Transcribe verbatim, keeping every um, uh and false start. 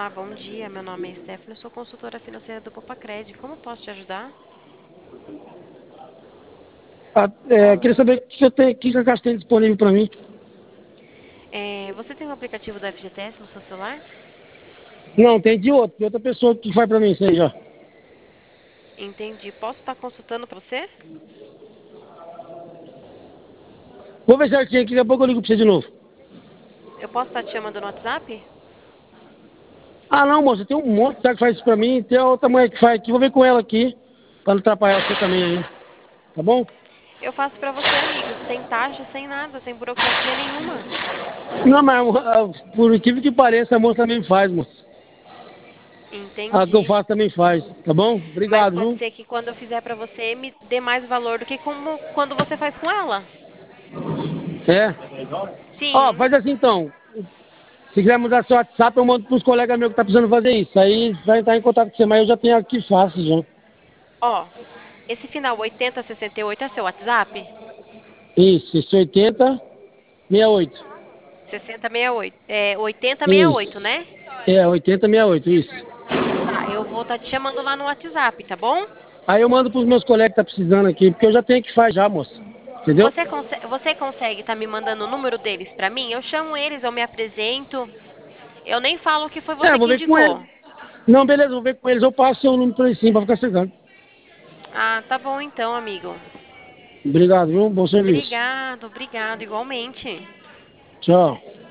Olá, bom dia. Meu nome é Stephanie, eu sou consultora financeira do Popacred. Como posso te ajudar? Ah, é, queria saber o que, eu tenho, o que a Caixa tem disponível para mim. É, você tem o aplicativo do F G T S no seu celular? Não, tem de outro, de outra pessoa que faz para mim isso aí já. Entendi. Posso estar consultando para você? Vou ver certinho aqui, daqui a pouco eu ligo para você de novo. Eu posso estar te chamando no WhatsApp? Ah, não, moça, tem um monte tá, que faz isso para mim, tem a outra mulher que faz aqui, vou ver com ela aqui, para não atrapalhar você também aí, tá bom? Eu faço para você, amigo, sem taxa, sem nada, sem burocracia nenhuma. Não, mas ah, por incrível que pareça, a moça também faz, moça. A que eu Entendi. faço também faz, tá bom? Mas Obrigado, pode viu? ser que quando eu fizer para você me dê mais valor do que como quando você faz com ela. É. Ó, Sim. faz assim então. Se quiser mudar seu WhatsApp, eu mando pros colegas meus que tá precisando fazer isso. Aí vai entrar em contato com você, mas eu já tenho aqui fácil já. Ó, esse final oitenta sessenta e oito é seu WhatsApp? Isso, isso oitenta sessenta e oito. sessenta sessenta e oito. É oitenta sessenta e oito, Isso. né? É, oitenta sessenta e oito, isso. Tá, eu vou estar te chamando lá no WhatsApp, tá bom? Aí eu mando pros meus colegas que tá precisando aqui, porque eu já tenho que faz já, moça. Entendeu? Você consegue, você consegue estar me mandando o número deles pra mim? Eu chamo eles, eu me apresento. Eu nem falo que foi É, você vou que ver com ele. indicou. Não, beleza, vou ver com eles. Eu passo seu número pra eles sim, pra ficar chegando. Ah, tá bom então, amigo. Obrigado, viu? Bom serviço. Obrigado, obrigado, igualmente. Tchau.